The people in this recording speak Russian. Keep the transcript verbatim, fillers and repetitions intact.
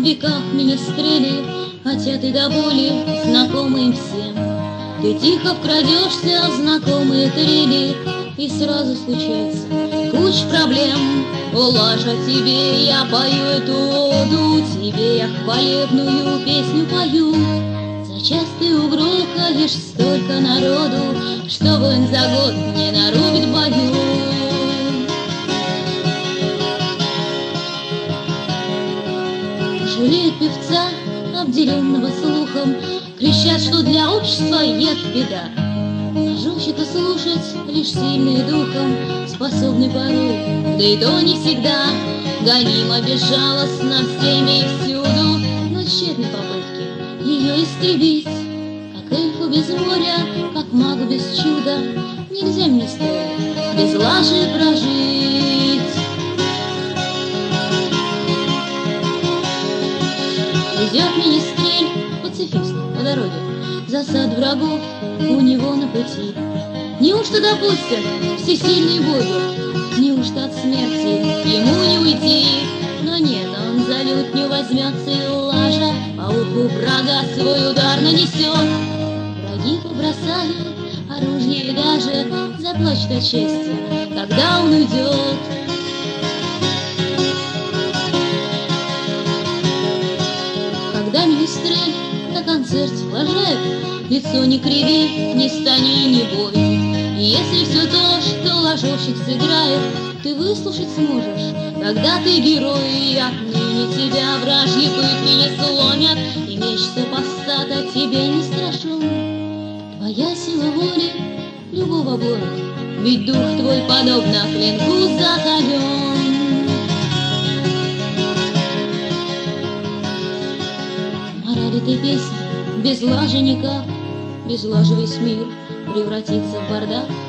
веках министрели, хотя ты до боли знакомый им всем. Ты тихо вкрадешься в знакомые трели, и сразу случается куча проблем. О, Лажа, тебе я пою эту оду, тебе я хвалебную песню пою. За час ты угрохаешь столько народу, что воин за год не нарубит в бою. Жалеют певца, обделенного слухом, кричат, что для общества нет беда. А жужжит слушать лишь сильный духом, способный порой, да и то не всегда. Гонима безжалостно всеми и всюду, но тщетны попытки ее истребить. Как эльфу без моря, как магу без чуда, нельзя министрель без лажи прожить. Идет министрель, пацифист по дороге, засад врагов у него на пути. Неужто допустят всесильные боги? Неужто от смерти ему не уйти? Но нет, он за лютню возьмется, и Лажа по уху врага свой удар нанесет. Враги побросают оружие и даже заплачут от счастья, когда он уйдет. Когда министрель на концерте лажает, лицо не криви, не стани, не бой. И если все то, что ложовщик сыграет, ты выслушать сможешь, когда ты герой, и отныне тебя вражьи пытки не сломят, и меч супостата тебе не страшен. Твоя сила воли любого бора, ведь дух твой подобно клинку закален. Мораль этой песни без лажи никак, без лажи весь мир превратится в бардак.